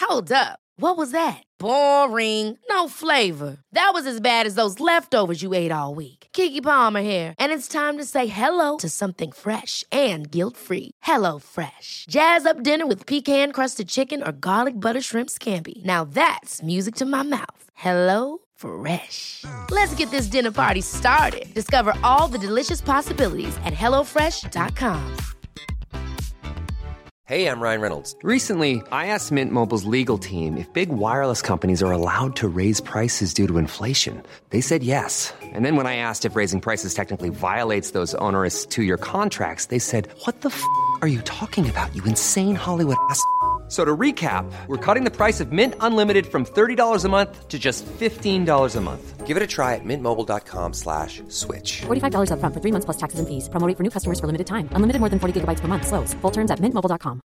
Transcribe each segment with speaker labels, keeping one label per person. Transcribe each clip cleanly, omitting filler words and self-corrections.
Speaker 1: Hold up. What was that? Boring. No flavor. That was as bad as those leftovers you ate all week. Keke Palmer here, and it's time to say hello to something fresh and guilt-free. Hello Fresh. Jazz up dinner with pecan-crusted chicken or garlic butter shrimp scampi. Now that's music to my mouth. Hello Fresh. Let's get this dinner party started. Discover all the delicious possibilities at hellofresh.com.
Speaker 2: Hey, I'm Ryan Reynolds.
Speaker 3: Recently, I asked Mint Mobile's legal team if big wireless companies are allowed to raise prices due to inflation. They said yes. And then when I asked if raising prices technically violates those onerous two-year contracts, they said, "What the f*** are you talking about, you insane Hollywood ass?" So to recap, we're cutting the price of Mint Unlimited from $30 a month to just $15 a month.
Speaker 2: Give it a try at mintmobile.com/switch.
Speaker 4: $45 up front for 3 months plus taxes and fees. Promo rate for new customers for limited time. Unlimited more than 40 gigabytes per month. Slows full terms at mintmobile.com.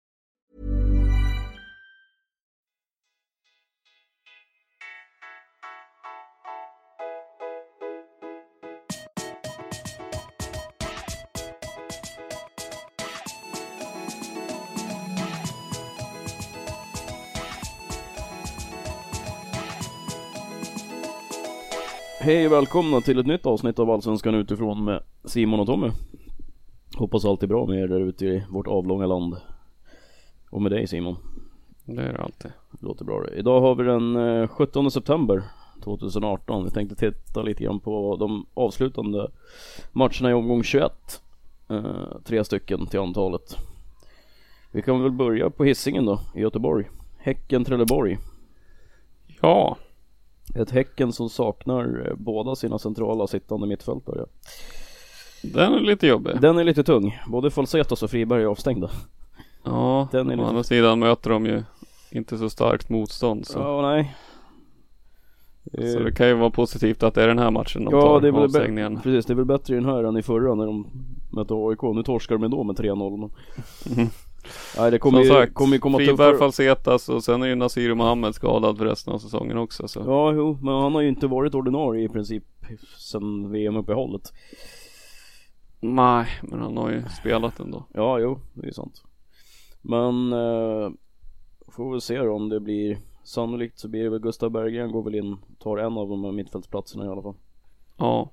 Speaker 5: Hej och välkomna till ett nytt avsnitt av Allsvenskan utifrån med Simon och Tommy. Hoppas allt är bra med er där ute i vårt avlånga land. Och med dig Simon.
Speaker 6: Det är det alltid.
Speaker 5: Det låter bra. Idag har vi den 17 september 2018. Vi tänkte titta lite grann på de avslutande matcherna i omgång 21. 3 stycken till antalet. Vi kan väl börja på Hisingen då, i Göteborg. Häcken-Trelleborg.
Speaker 6: Ja.
Speaker 5: Ett Häcken som saknar båda sina centrala sittande mittfältare.
Speaker 6: Den är lite jobbig.
Speaker 5: Den är lite tung. Både Falsetas och Friberg är avstängda.
Speaker 6: Ja,
Speaker 5: den är
Speaker 6: å
Speaker 5: lite...
Speaker 6: andra sidan möter de ju inte så starkt motstånd så.
Speaker 5: Ja, nej.
Speaker 6: Så det kan ju vara positivt att det är den här matchen de
Speaker 5: tar
Speaker 6: det är avstängningen.
Speaker 5: Precis, det är väl bättre i den här än i förra när de mötte AIK. Nu torskar de ändå med 3-0 men... Nej, det kommer komma
Speaker 6: Friberg, Falsetas och sen är ju Nasir Mohammed skadad för resten av säsongen också så.
Speaker 5: Ja, jo, men han har ju inte varit ordinarie i princip sen VM-uppehållet.
Speaker 6: Nej, men han har ju spelat ändå.
Speaker 5: Ja, jo, det är sant. Men får vi se då om det blir. Sannolikt så blir det väl Gustav Berggren går väl in, tar en av de här mittfältsplatserna i alla fall.
Speaker 6: Ja.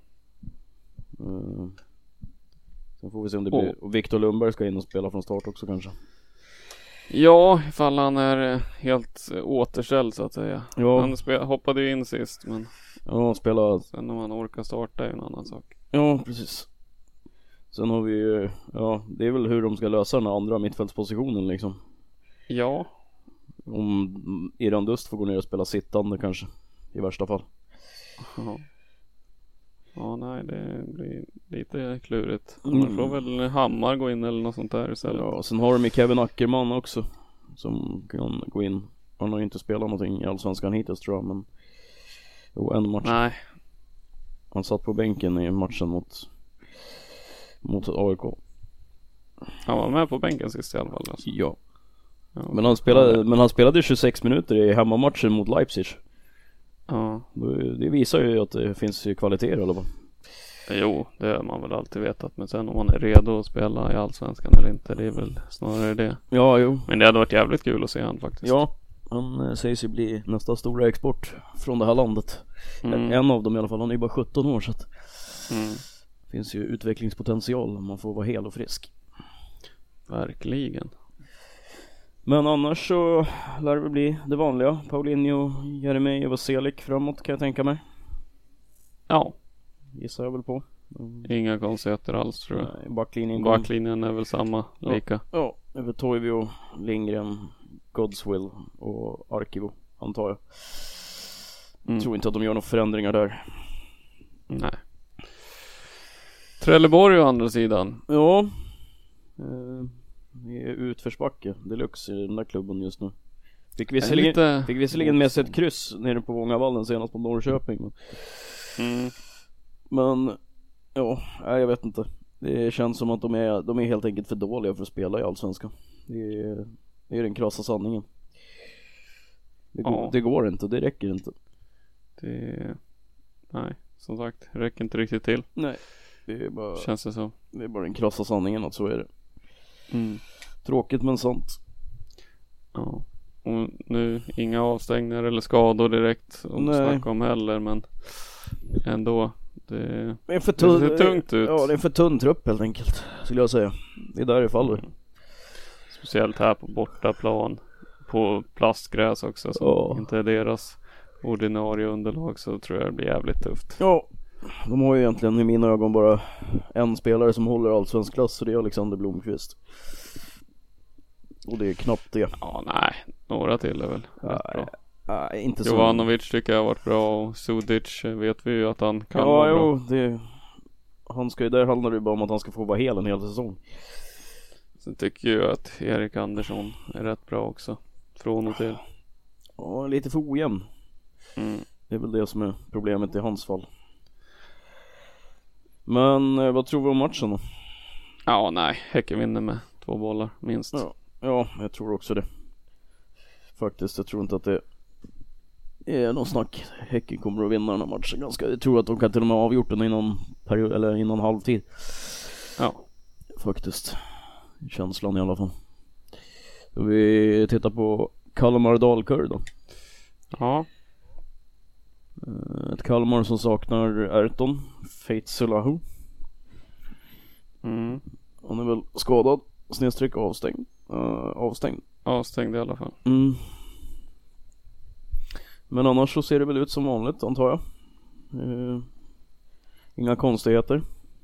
Speaker 5: Sen får vi se om det blir. Och Viktor Lundberg ska in och spela från start också kanske.
Speaker 6: Ja, ifall han är helt återställd så att säga.
Speaker 5: Ja.
Speaker 6: Han hoppade ju in sist men
Speaker 5: ja, spela.
Speaker 6: Sen om han orkar starta är en annan sak.
Speaker 5: Ja, precis. Sen har vi ju, ja, det är väl hur de ska lösa den andra mittfältspositionen liksom.
Speaker 6: Ja.
Speaker 5: Om Iran Dust får gå ner och spela sittande kanske, i värsta fall.
Speaker 6: Ja. Ja, nej, det blir lite klurigt. Man får väl Hammar gå in eller något sånt där istället.
Speaker 5: Ja, sen har de ju Kevin Ackerman också som kan gå in. Han har ju inte spelat någonting i Allsvenskan hittills tror jag, men jo, en match.
Speaker 6: Nej.
Speaker 5: Han satt på bänken i matchen mot AIK.
Speaker 6: Han var med på bänken sist i alla fall alltså.
Speaker 5: Ja. Men han spelade 26 minuter i hemmamatchen mot Leipzig.
Speaker 6: Ja.
Speaker 5: Det visar ju att det finns ju kvaliteter eller vad.
Speaker 6: Jo, det har man väl alltid vetat. Men sen om man är redo att spela i Allsvenskan eller inte, det är väl snarare det.
Speaker 5: Ja, jo.
Speaker 6: Men det hade varit jävligt kul att se han faktiskt.
Speaker 5: Ja, han sägs ju bli nästa stora export från det här landet. En av dem i alla fall, han är ju bara 17 år så att finns ju utvecklingspotential om man får vara hel och frisk.
Speaker 6: Verkligen.
Speaker 5: Men annars så lär det bli det vanliga. Paulinho, Jeremejeff och Selik framåt kan jag tänka mig.
Speaker 6: Ja.
Speaker 5: Gissar jag väl på.
Speaker 6: Inga konstigheter alls tror jag.
Speaker 5: Nej,
Speaker 6: backlinjen är väl samma, lika.
Speaker 5: Ja, över Toivio, Lindgren, Godswill och Arkivo antar jag. Tror inte att de gör några förändringar där.
Speaker 6: Nej. Trelleborg å andra sidan.
Speaker 5: Ja. Det är utförsbacke deluxe i den där klubben just nu. Fick visserligen med sig ett kryss nere på Vångavallen senast på Norrköping. Men ja, jag vet inte. Det känns som att de är helt enkelt för dåliga för att spela i Allsvenskan. Det är den krassa sanningen. Det går inte, det räcker inte.
Speaker 6: Nej, som sagt, det räcker inte riktigt till.
Speaker 5: Nej, det är bara,
Speaker 6: känns det så.
Speaker 5: Det är bara den krassa sanningen att så är det. Tråkigt men sant.
Speaker 6: Ja. Och nu inga avstängningar eller skador direkt att snacka om heller, men ändå det
Speaker 5: är för tunn,
Speaker 6: det ser tungt ut.
Speaker 5: Ja, det är en för tunn trupp helt enkelt, skulle jag säga. Det är där det faller.
Speaker 6: Speciellt här på bortaplan, på plastgräs också, som inte är deras ordinarie underlag, så tror jag det blir jävligt tufft.
Speaker 5: Ja, de har ju egentligen i mina ögon bara en spelare som håller allsvensk klass, och det är Alexander Blomqvist. Och det är knappt det.
Speaker 6: Ja, nej, några till är väl rätt bra.
Speaker 5: Nej, inte så.
Speaker 6: Jovanovic tycker jag har varit bra, och Sudic vet vi ju att han kan vara bra.
Speaker 5: Han ska ju, där handlar det ju bara om att han ska få vara hel en hel säsong.
Speaker 6: Sen tycker jag att Erik Andersson är rätt bra också, från och till.
Speaker 5: Ja, lite för ojämn. Det är väl det som är problemet i hans fall. Men vad tror vi om matchen då?
Speaker 6: Ja, nej, Häcken vinner med 2 bollar minst.
Speaker 5: Ja, jag tror också det. Faktiskt, jag tror inte att det är någon snack. Häcken kommer att vinna den här matchen ganska. Jag tror att de kan till och med ha avgjort den innan period, eller innan halvtid.
Speaker 6: Ja,
Speaker 5: faktiskt. Känslan i alla fall. Så vi tittar på Kalmar Dalkurd då.
Speaker 6: Ja.
Speaker 5: Ett Kalmar som saknar Ayrton Feitzelahu. Han är väl skadad, snedstreck avstängd.
Speaker 6: Avstängd i alla fall.
Speaker 5: Men annars så ser det väl ut som vanligt, antar jag. Inga konstigheter.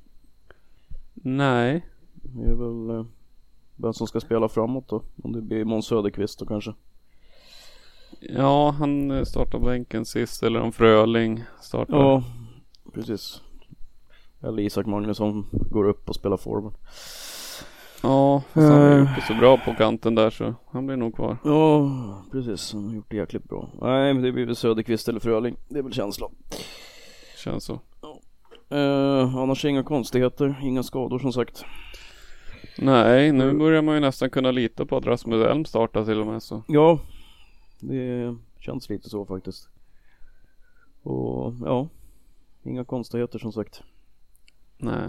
Speaker 6: Nej.
Speaker 5: Det är väl vem som ska spela framåt då. Om det blir Måns Söderqvist då kanske.
Speaker 6: Ja, han startar bänken sist. Eller om Fröling startar.
Speaker 5: Ja, precis. Eller Isak Magnusson går upp och spelar forward.
Speaker 6: Ja, fast han är inte så bra på kanten där, så han blir nog kvar.
Speaker 5: Ja, precis. Han har gjort det jäkligt bra. Nej, men det blir väl Söderqvist eller Fröling. Det är väl känslan.
Speaker 6: Känns så.
Speaker 5: Annars inga konstigheter. Inga skador som sagt.
Speaker 6: Nej, nu börjar man ju nästan kunna lita på att Rasmus Elm startar till och med, så.
Speaker 5: Ja, det känns lite så faktiskt. Och ja, inga konstigheter som sagt.
Speaker 6: Nej.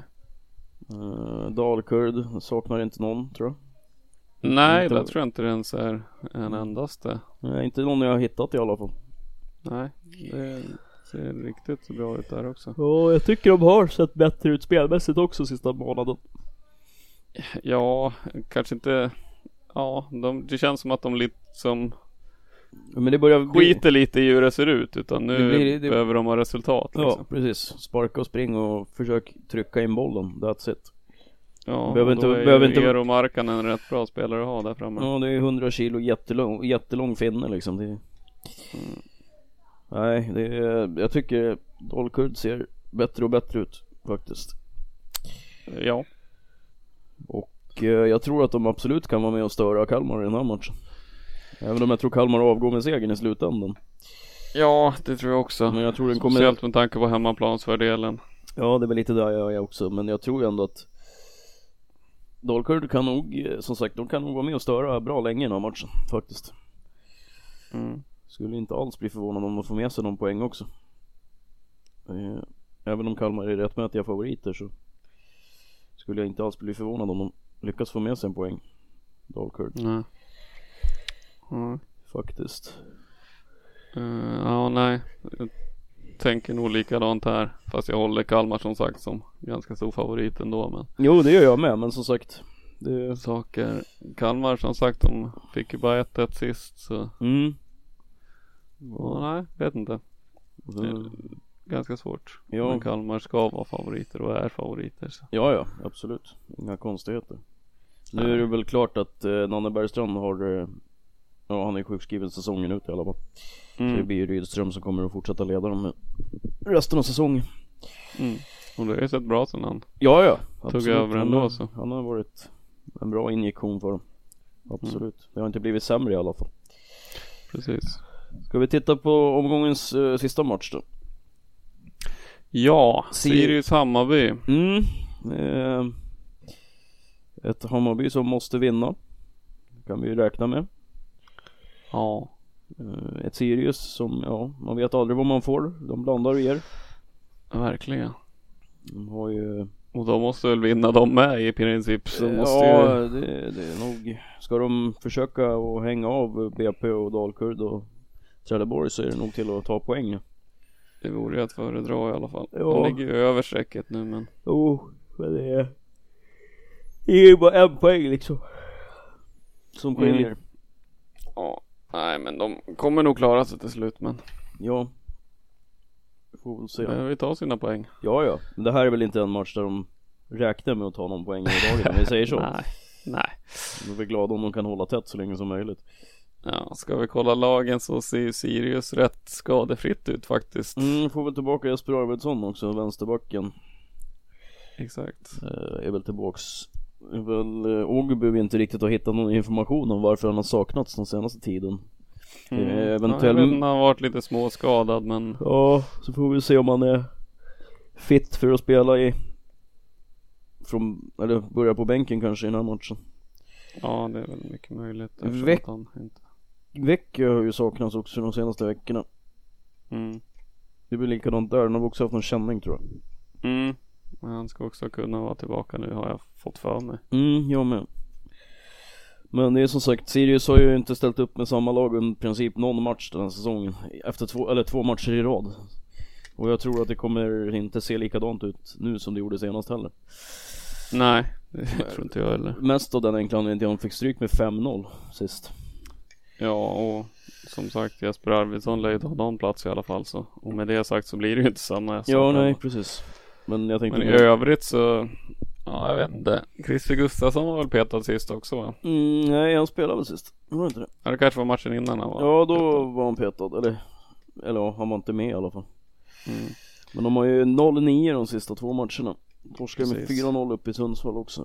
Speaker 5: Dalkurd saknar inte någon, tror jag.
Speaker 6: Nej,
Speaker 5: inte,
Speaker 6: det tror jag inte det ens är en endaste.
Speaker 5: Nej, inte någon jag har hittat i alla fall.
Speaker 6: Nej, det ser riktigt bra ut där också.
Speaker 5: Ja, jag tycker de har sett bättre ut spelmässigt också sista månaden.
Speaker 6: Ja, kanske inte. Ja, det känns som att de lite som
Speaker 5: men det börjar
Speaker 6: skiter lite i hur det ser ut, utan nu behöver de ha resultat liksom.
Speaker 5: Ja, precis. Sparka och spring och försök trycka in bollen. That's it.
Speaker 6: Ja,
Speaker 5: behöver inte
Speaker 6: Eero Markkanen en rätt bra spelare att ha där framme.
Speaker 5: Ja, det är 100 kilo jättelång finne liksom. Nej, jag tycker Dalkurd ser bättre och bättre ut faktiskt.
Speaker 6: Ja.
Speaker 5: Och jag tror att de absolut kan vara med och störa Kalmar i den här matchen. Även om jag tror Kalmar avgår med segern i slutändan.
Speaker 6: Ja, det tror jag också. Men
Speaker 5: jag tror den kommer...
Speaker 6: Speciellt med tanke på hemmaplansfördelen.
Speaker 5: Ja, det är väl lite där jag är också. Men jag tror ju ändå att Dalkurd kan nog, som sagt, de kan nog vara med och störa bra länge i den här matchen faktiskt. Skulle inte alls bli förvånad om de får med sig någon poäng också. Även om Kalmar är rättmätiga favoriter, så skulle jag inte alls bli förvånad om de lyckas få med sig en poäng. Dalkurd. Faktiskt.
Speaker 6: Ja, nej. Jag tänker nog likadant här. Fast jag håller Kalmar som sagt som ganska stor favorit ändå. Men...
Speaker 5: Jo, det gör jag med, men som sagt
Speaker 6: saker. Kalmar som sagt, de fick ju bara 1-1 sist, så nej, vet inte. Det är ganska svårt.
Speaker 5: Ja.
Speaker 6: Men Kalmar ska vara favoriter och är favoriter, så.
Speaker 5: Ja, absolut. Inga konstigheter. Nu är det väl klart att Nanne Bergstrand har han är sjukskriven säsongen ut i alla fall. Så det blir Rydström som kommer att fortsätta leda dem med resten av säsongen.
Speaker 6: Och det har ju sett bra sen han
Speaker 5: tog
Speaker 6: över ändå, så.
Speaker 5: Han har varit en bra injektion för dem. Absolut. Det har inte blivit sämre i alla fall.
Speaker 6: Precis.
Speaker 5: Ska vi titta på omgångens sista match då?
Speaker 6: Ja, Sirius Hammarby.
Speaker 5: Ett Hammarby som måste vinna, kan vi ju räkna med.
Speaker 6: Ja.
Speaker 5: Ett Sirius som, man vet aldrig vad man får. De blandar och ger.
Speaker 6: Verkligen.
Speaker 5: De har ju...
Speaker 6: Och de måste väl vinna dem med i princip. Så måste
Speaker 5: det är nog. Ska de försöka att hänga av BP och Dalkurd och Trelleborg så är det nog till att ta poäng.
Speaker 6: Det vore ju att föredra i alla fall.
Speaker 5: Ja.
Speaker 6: De ligger ju över strecket nu men.
Speaker 5: Men det är ju bara en poäng liksom. Som skiljer.
Speaker 6: Ja, nej men de kommer nog klara sig till slut men.
Speaker 5: Ja. Vi får väl se.
Speaker 6: Vi tar sina poäng.
Speaker 5: Ja. Men det här är väl inte en match där de räknar med att ta någon poäng i dagen, om vi säger så.
Speaker 6: Nej.
Speaker 5: Vi är väl glada om de kan hålla tätt så länge som möjligt.
Speaker 6: Ja, ska vi kolla lagen så ser Sirius rätt skadefritt ut faktiskt.
Speaker 5: Får väl tillbaka Jesper Arvidsson också, vänsterbacken.
Speaker 6: Exakt.
Speaker 5: Är väl tillbaks. Ågby vi inte riktigt har hittat någon information om varför han har saknats den senaste tiden.
Speaker 6: Eventuellt. Ja, han har varit lite småskadad men.
Speaker 5: Ja, så får vi se om han är fit för att spela eller börja på bänken kanske i den här matchen.
Speaker 6: Ja, det är väl mycket möjligt.
Speaker 5: Vecchia har ju saknats också de senaste veckorna. Det blir likadant där. Han har också haft någon känning tror jag.
Speaker 6: Han ska också kunna vara tillbaka nu, har jag fått för mig.
Speaker 5: Jag med. Men det är som sagt, Sirius har ju inte ställt upp med samma lag under princip någon match den här säsongen. Efter två matcher i rad. Och jag tror att det kommer inte se likadant ut nu som det gjorde senast heller.
Speaker 6: Nej, det tror inte jag heller.
Speaker 5: Mest av den enkla anledningen till att de fick stryk med 5-0 sist.
Speaker 6: Ja, och som sagt Jesper Arvidsson lär ju ta någon plats i alla fall så. Och med det sagt så blir det ju inte samma.
Speaker 5: Ja, nej, precis. Men jag tänkte
Speaker 6: i övrigt så. Ja, jag vet inte. Christer Gustafsson var väl petad sist också va?
Speaker 5: Nej, han spelade väl sist. Var inte det?
Speaker 6: Ja, det kanske var matchen innan han var.
Speaker 5: Ja, då petad. Var han petad. Eller ja, han var inte med i alla fall. Men de har ju 0-9 de sista 2 matcherna. Torskar med 4-0 upp i Sundsvall också.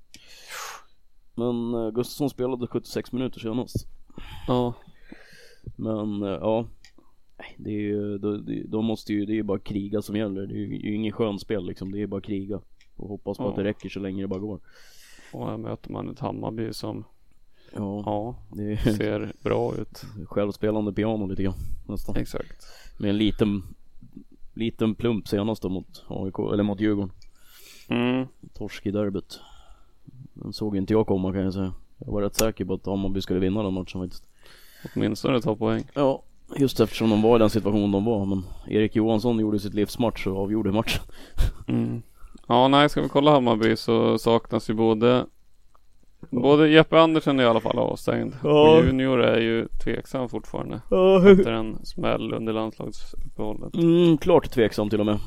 Speaker 5: Men Gustafsson spelade 76 minuter senast.
Speaker 6: Ja.
Speaker 5: Men ja, det är ju, de måste ju, det är ju bara kriga som gäller. Det är ju ingen skön spel liksom, det är bara kriga. Och hoppas på att det räcker så länge det bara går.
Speaker 6: Och här möter man ett Hammarby som
Speaker 5: det
Speaker 6: ser bra ut.
Speaker 5: Självspelande piano lite grann nästan.
Speaker 6: Exakt.
Speaker 5: Med en liten plump senast då mot AIK, eller mot Djurgården. Torsk i derbyt. Den såg inte jag komma kan jag säga. Jag var rätt säker på att Hammarby skulle vinna den matchen faktiskt.
Speaker 6: Åtminstone ta poäng.
Speaker 5: Ja, just eftersom de var i den situationen de var. Men Erik Johansson gjorde sitt livsmatch och avgjorde matchen.
Speaker 6: Ja, nej, ska vi kolla Hammarby så saknas ju både Jeppe Andersen i alla fall avstängd. Och Junior är ju tveksam fortfarande. Efter en smäll under landslagsuppehållet.
Speaker 5: Klart tveksam till och med.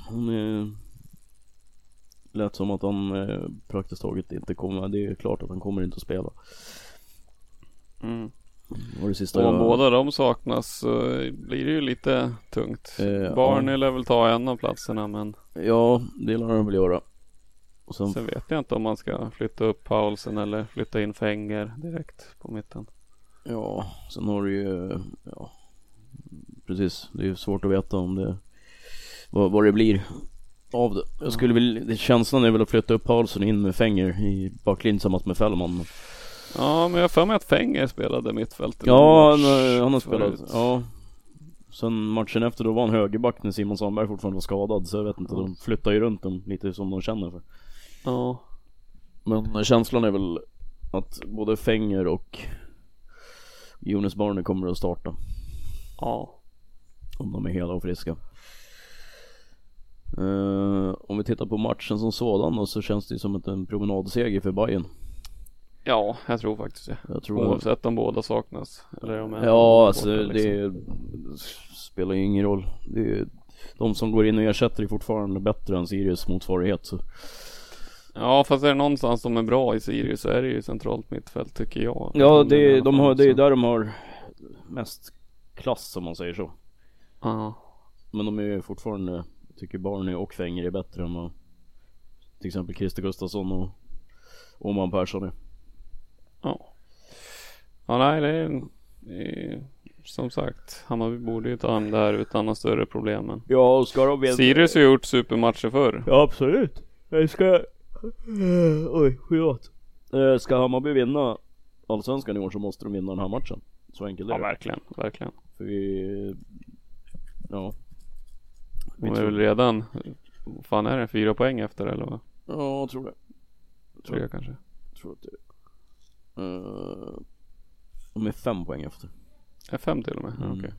Speaker 5: Lät som att han praktiskt taget inte kommer. Det är klart att han kommer inte att spela. Och det sista
Speaker 6: om båda de saknas så blir det ju lite tungt. Barney lär väl ta en av platserna men. Ja, det lär han väl göra. Och sen vet jag inte om man ska flytta upp Paulsen eller flytta in Fänger direkt på mitten. Ja, sen har du ju precis, det är ju svårt att veta om det vad det blir av det. Jag skulle väl, känslan är väl att flytta upp Paulsen in med Fänger i baklinjen tillsammans med Fällman. Ja, men jag har för mig att Fänger spelade mittfältet. Ja, han har spelat. Ja. Sen matchen efter då var han högerback när Simon Sandberg fortfarande var skadad. Så jag vet inte, de flyttar ju runt dem lite som de känner för. Ja. Men känslan är väl att både Fänger och Jonas Barney kommer att starta. Ja. Om de är hela och friska. Om vi tittar på matchen som sådan då, så känns det som en promenadseger för Bayern. Ja, jag tror faktiskt det. Oavsett om båda saknas. Eller om alltså borta, liksom. Det spelar ju ingen roll. De som går in och ersätter är fortfarande bättre än Sirius motsvarighet. Så. Ja, fast är det någonstans som är bra i Sirius så är det ju centralt mittfält tycker jag. Ja, det är där de har mest klass om man säger så. Ja. Men de är ju fortfarande, tycker Barney och Fänger är bättre än vad till exempel Christer Gustafsson och Oman Persson är. Ja. Ja, nej, det är som sagt, Hammarby borde ju ta hand det här utan några större problem. Ja, och ska de vinna. Sirius har gjort supermatcher förr. Ja, absolut. Ska Hammarby vinna Allsvenskan i år så måste de vinna den här matchen. Så enkelt är det. Ja, verkligen. För vi är väl redan, fan är det 4 poäng efter eller vad?
Speaker 5: Ja, jag tror det.
Speaker 6: Tror jag kanske.
Speaker 5: Jag tror att det de är 5 poäng efter.
Speaker 6: Är 5 till och med? Okej.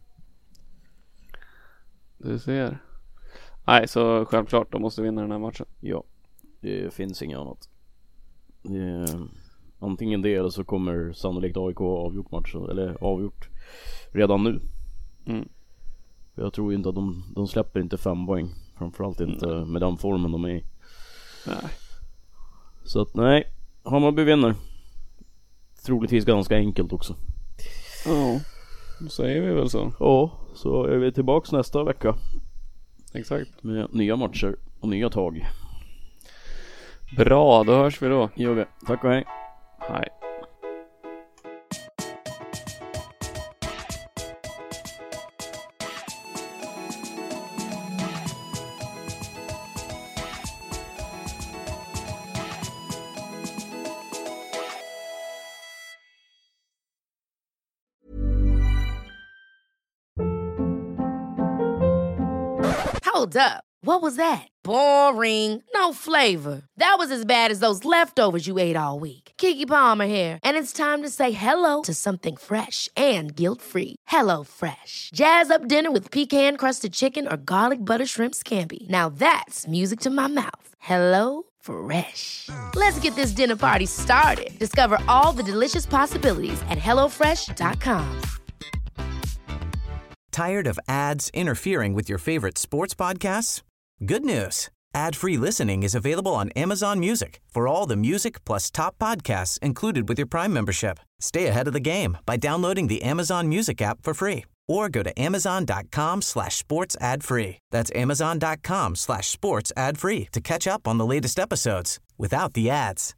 Speaker 6: Du ser. Nej, så självklart de måste vinna den här matchen.
Speaker 5: Ja, det finns inget annat. Antingen det eller så kommer sannolikt AIK avgjort matchen, eller avgjort redan nu. Jag tror inte att de släpper inte 5 poäng. Framförallt inte med den formen de är i.
Speaker 6: Nej.
Speaker 5: Så att nej, Hammarby vinner. Troligtvis ganska enkelt också.
Speaker 6: Ja, då säger vi väl så.
Speaker 5: Ja, så är vi tillbaks nästa vecka.
Speaker 6: Exakt.
Speaker 5: Med nya matcher och nya tag.
Speaker 6: Bra, då hörs vi då.
Speaker 5: Gör vi. Tack och hej.
Speaker 6: Hej.
Speaker 1: Hold up. What was that? Boring. No flavor. That was as bad as those leftovers you ate all week. Keke Palmer here, and it's time to say hello to something fresh and guilt-free. Hello Fresh. Jazz up dinner with pecan-crusted chicken or garlic butter shrimp scampi. Now that's music to my mouth. Hello Fresh. Let's get this dinner party started. Discover all the delicious possibilities at hellofresh.com.
Speaker 7: Tired of ads interfering with your favorite sports podcasts? Good news. Ad-free listening is available on Amazon Music for all the music plus top podcasts included with your Prime membership. Stay ahead of the game by downloading the Amazon Music app for free or go to amazon.com/sports ad free. That's amazon.com/sports ad free to catch up on the latest episodes without the ads.